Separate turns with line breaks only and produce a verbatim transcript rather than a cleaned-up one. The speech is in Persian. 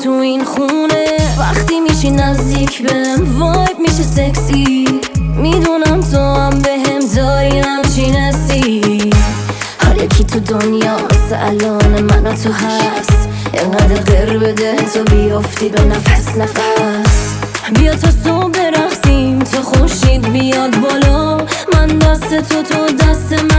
تو این خونه. وقتی میشی نزدیک بهم وایب میشه سکسی. میدونم تو هم بهم داری همچین حسی. هر یکی تو دنیا مثل الان من و تو هست. اینقدر غیر بده تو بیافتی به نفس نفس. بیا تا صبح برقصیم تا خورشید بیاد بالا. من دست تو تو دست من